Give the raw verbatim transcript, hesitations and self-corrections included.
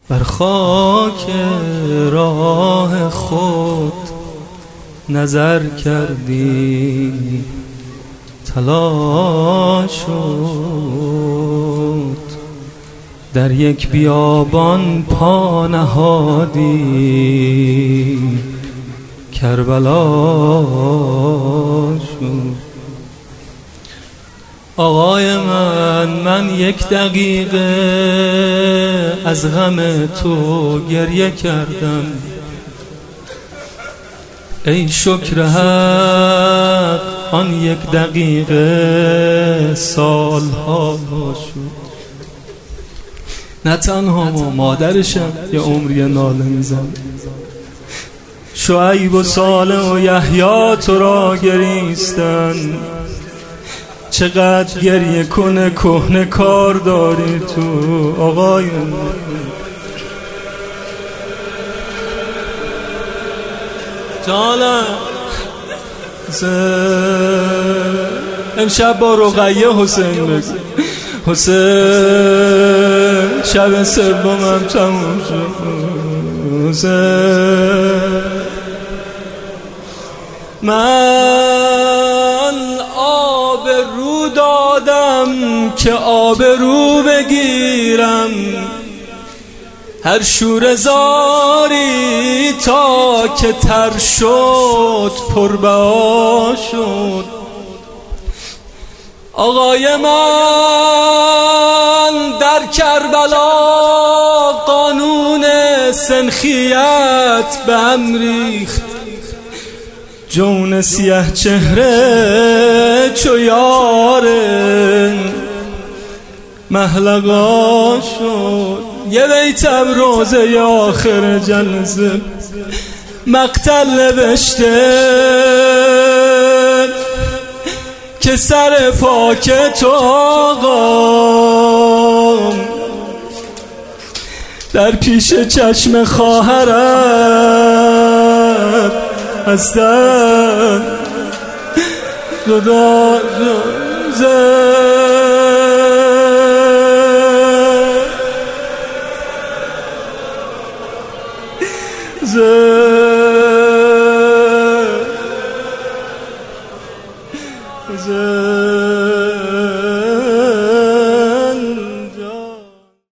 بر خاک راه خود نظر کردی، طلا شد در یک بیابان پا نهادی، کربلا شد. آقای من من یک دقیقه از غم تو گریه کردم، ای شکر حق آن یک دقیقه سالها شد. نه تنها ما، مادرشم یه عمری ناله میزن. شعیب و صالح و یحیی تو را گریستن، چقدر گریه کنه کهنه کار داری تو آقای من. جانم امشب با رقیه حسین بگو، حسین شب سومم تموم شد، حسین من آب رو دادم که آب رو بگیرم، هر شور زاری تا که تر شد پربها شد. آقای من در کربلا قانون سنخیت به هم ریخت، جون سیاه چهره چو یار محلقا شد. یه بیتم روزه آخر جلسه مقتل نوشته که سر پاک تو آقا در پیش چشم خواهرت هستن خدا ز ز